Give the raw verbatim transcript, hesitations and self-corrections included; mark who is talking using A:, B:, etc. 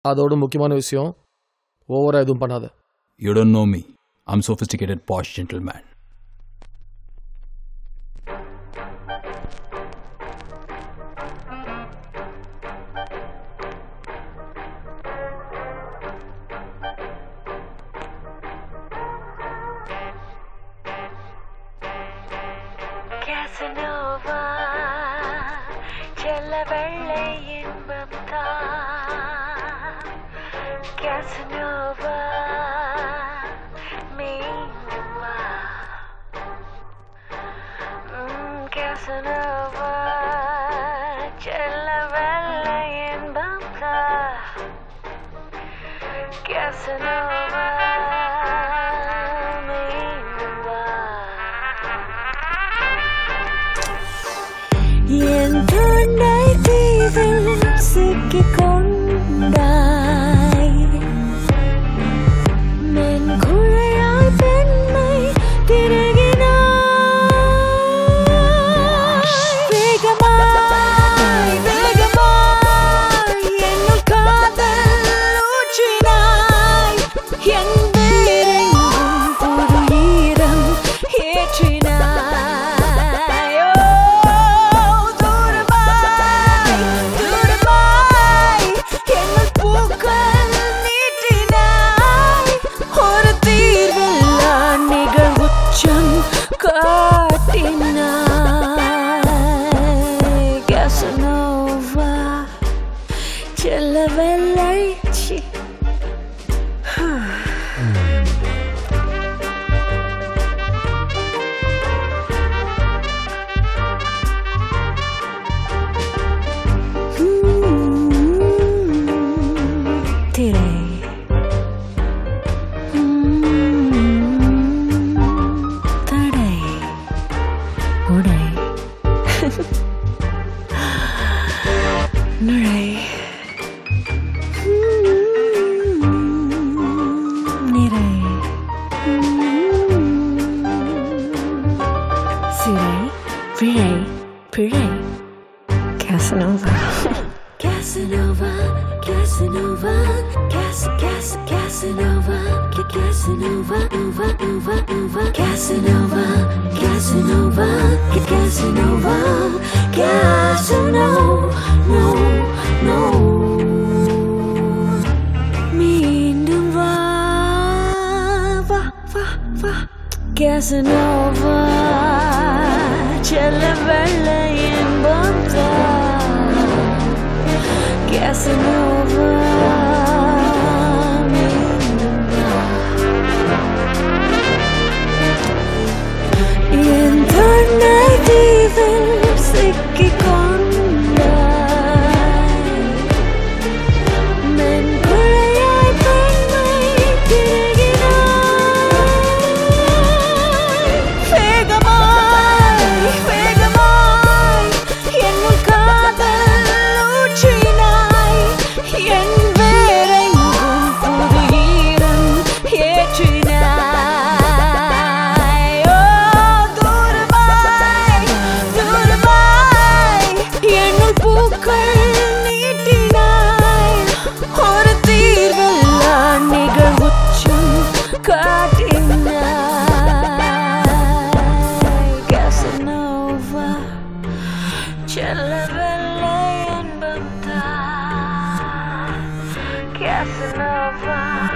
A: அதோட முக்கியமான விஷயம், ஓவரா எதுவும் பண்ணாத.
B: You don't know me. I'm sophisticated posh gentleman.
C: Casanova, செல்ல வெள்ளை இன்பம் தான். Casanova, மீண்டும் வா. Casanova, செல்ல வெள்ளை இன்பம் தான். Casanova, மீண்டும் வா. என் தொண்டை தீவில் சிக்கிக் கொண்டாய், மென்குழையாய் பெண்மை திருகினாய். வேகமாய் வேகமாய் என்னுள் காதல் ஊற்றினாய், என் வேரெங்கும் புது ஈரம் ஏற்றினாய். Casanova, செல்ல வெள்ளை சி திரை தடை உடை நுழை நிறை சிறை விழை பிழை. Casanova, Casanova, Casanova, Cas Cas Casanova, Casanova, Nova, Nova, Nova, Casanova, Casanova, Casanova, Casanova, no, no. மீண்டும் வா வா வா வா. Casanova, செல்ல வெள்ளை இன்பம் தான். Casanova, மீண்டும் வா. என் தொண்டை தீவில் சிக்கிக் கொண்டாய், மென்குழையாய் பெண்மை திருகினாய். வேகமாய் வேகமாய் என்னுள் காதல் ஊற்றினாய், என் வேரெங்கும் புது ஈரம் ஏற்றினாய். ஓ தூரமாய் தூரமாய் என்னுள் பூக்கள் நீட்டினாய், ஒரு தீர்வில்லா நிகழ்வுச்சம் காட்டினாய். Casanova, செல்ல வெள்ளை இன்பம் தான். Casanova.